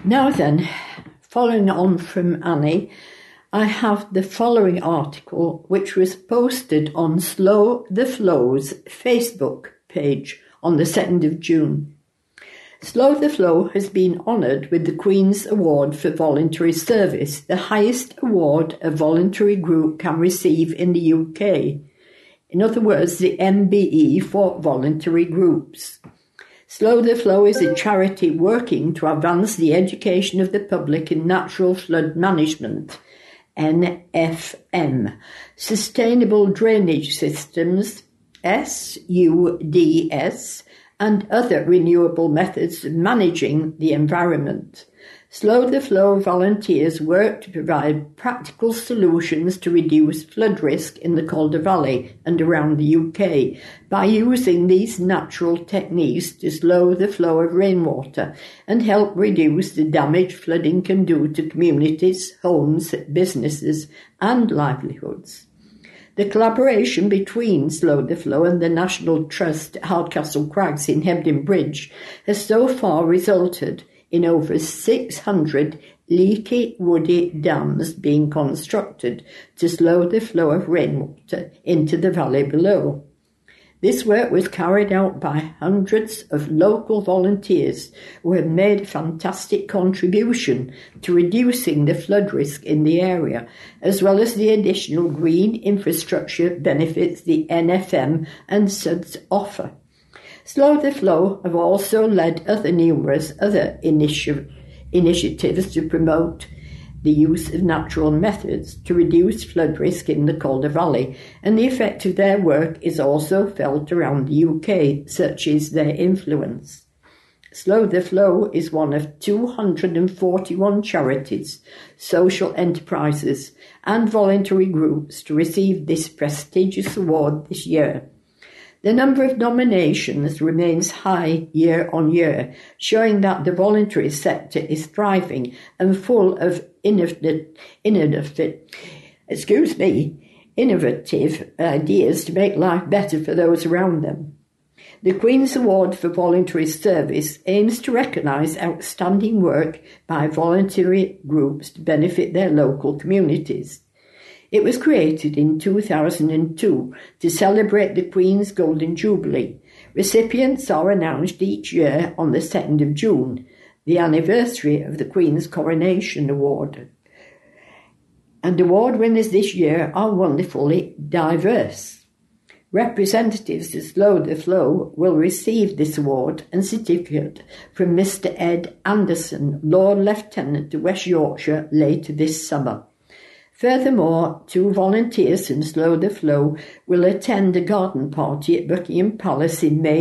Now then, following on from Annie, I have the following article which was posted on Slow the Flow's Facebook page on the 2nd of June. Slow the Flow has been honoured with the Queen's Award for Voluntary Service, the highest award a voluntary group can receive in the UK. In other words, the MBE for voluntary groups. Slow the Flow is a charity working to advance the education of the public in natural flood management, NFM, sustainable drainage systems, SUDS, and other renewable methods of managing the environment. Slow the Flow volunteers work to provide practical solutions to reduce flood risk in the Calder Valley and around the UK by using these natural techniques to slow the flow of rainwater and help reduce the damage flooding can do to communities, homes, businesses and livelihoods. The collaboration between Slow the Flow and the National Trust at Hardcastle Crags in Hebden Bridge has so far resulted in over 600 leaky woody dams being constructed to slow the flow of rainwater into the valley below. This work was carried out by hundreds of local volunteers who have made a fantastic contribution to reducing the flood risk in the area, as well as the additional green infrastructure benefits the NFM and SUDS offer. Slow the Flow have also led numerous other initiatives to promote the use of natural methods to reduce flood risk in the Calder Valley, and the effect of their work is also felt around the UK, such is their influence. Slow the Flow is one of 241 charities, social enterprises and voluntary groups to receive this prestigious award this year. The number of nominations remains high year on year, showing that the voluntary sector is thriving and full of innovative ideas to make life better for those around them. The Queen's Award for Voluntary Service aims to recognise outstanding work by voluntary groups to benefit their local communities. It was created in 2002 to celebrate the Queen's Golden Jubilee. Recipients are announced each year on the 2nd of June, the anniversary of the Queen's Coronation Award. And award winners this year are wonderfully diverse. Representatives of Slow the Flow will receive this award and certificate from Mr. Ed Anderson, Lord Lieutenant of West Yorkshire, later this summer. Furthermore, 2 volunteers from Slow the Flow will attend a garden party at Buckingham Palace in May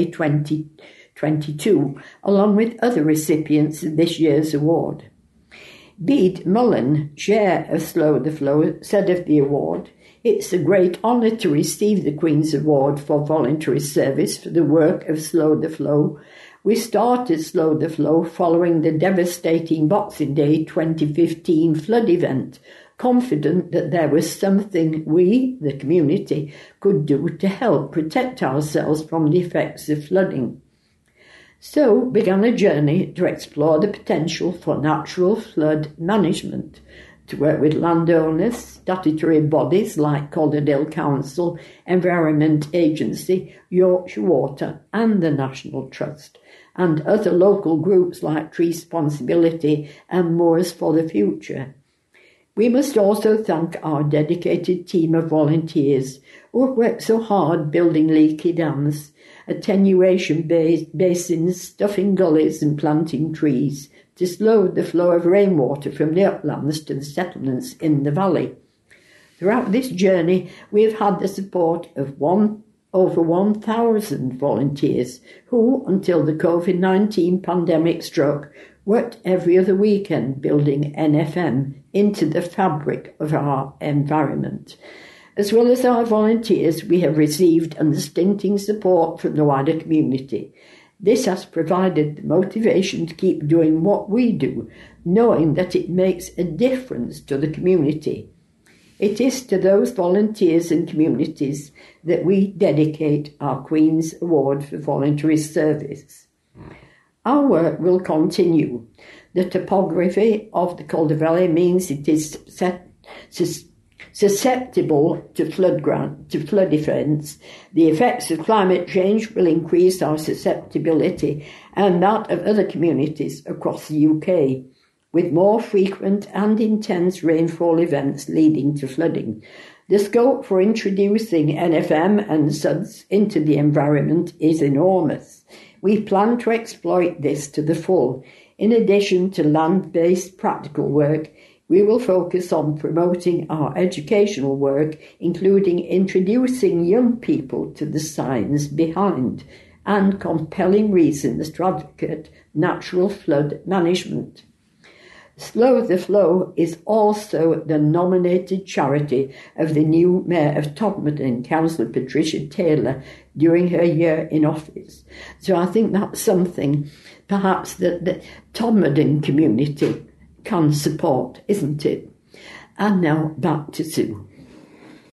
2022, along with other recipients of this year's award. Bede Mullen, chair of Slow the Flow, said of the award, "It's a great honour to receive the Queen's Award for Voluntary Service for the work of Slow the Flow. We started Slow the Flow following the devastating Boxing Day 2015 flood event, confident that there was something we, the community, could do to help protect ourselves from the effects of flooding. So began a journey to explore the potential for natural flood management, to work with landowners, statutory bodies like Calderdale Council, Environment Agency, Yorkshire Water and the National Trust, and other local groups like Tree Responsibility and Moors for the Future. We must also thank our dedicated team of volunteers who have worked so hard building leaky dams, attenuation basins, stuffing gullies and planting trees to slow the flow of rainwater from the uplands to the settlements in the valley. Throughout this journey, we have had the support of over 1,000 volunteers who, until the COVID-19 pandemic struck, worked every other weekend building NFM into the fabric of our environment. As well as our volunteers, we have received unstinting support from the wider community. This has provided the motivation to keep doing what we do, knowing that it makes a difference to the community. It is to those volunteers and communities that we dedicate our Queen's Award for Voluntary Service. Our work will continue. The topography of the Calder Valley means it is susceptible to flood events. The effects of climate change will increase our susceptibility and that of other communities across the UK, with more frequent and intense rainfall events leading to flooding. The scope for introducing NFM and SUDS into the environment is enormous. We plan to exploit this to the full. In addition to land-based practical work, we will focus on promoting our educational work, including introducing young people to the science behind and compelling reasons to advocate natural flood management. Slow the Flow is also the nominated charity of the new Mayor of Todmorden, Councillor Patricia Taylor, during her year in office. So I think that's something perhaps that the Todmorden community can support, isn't it? And now back to Sue.